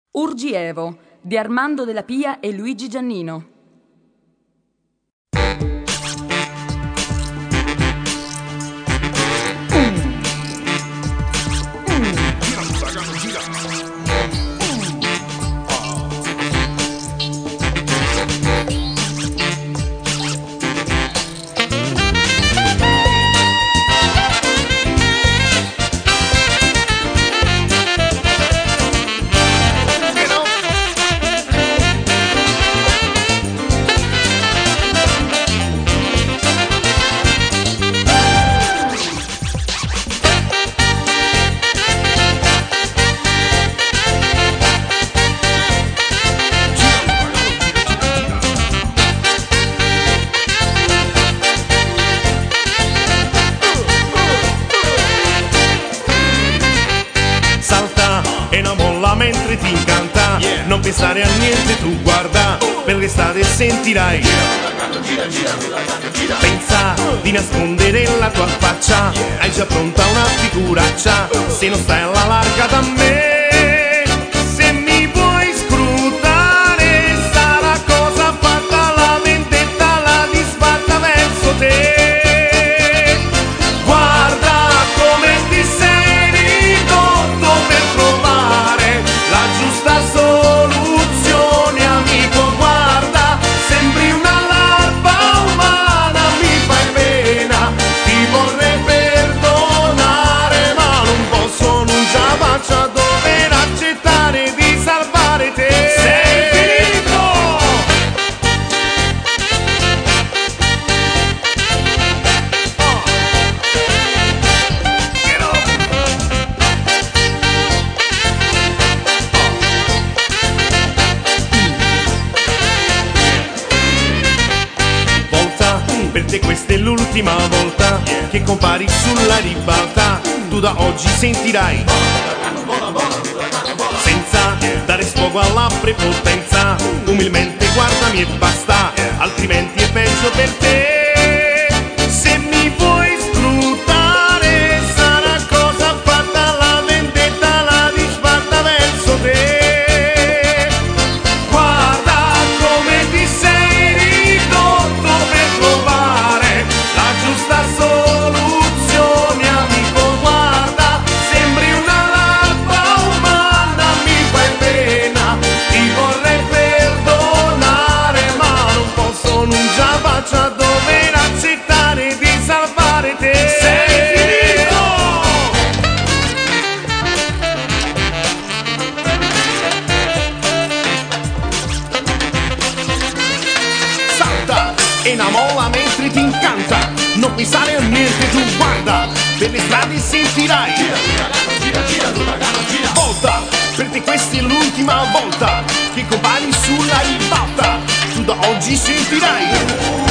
Urgievo di Armando Della Pia e Luigi Giannino. Mentre ti incanta, non pensare a niente, tu guarda per l'estate sentirai. Pensa di nascondere la tua faccia, hai già pronta una figuraccia, se non stai alla larga da me. Se mi vuoi scrutare sarà cosa fatta, la vendetta la disfatta verso te. Per te questa è l'ultima volta che compari sulla ribalta, tu da oggi sentirai. Senza dare sfogo alla prepotenza, umilmente guardami e basta, altrimenti è peggio per te. Se mi vuoi scrutare sarà cosa fatta, la vendetta la disfatta verso te. Dover accettare di salvare te. Sei finito! Salta e innamola mentre ti incanta, non pensare a niente, tu guarda per le strade sentirai. Volta, per te questa è l'ultima volta che compari sulla ribalta, tu da oggi sentirai.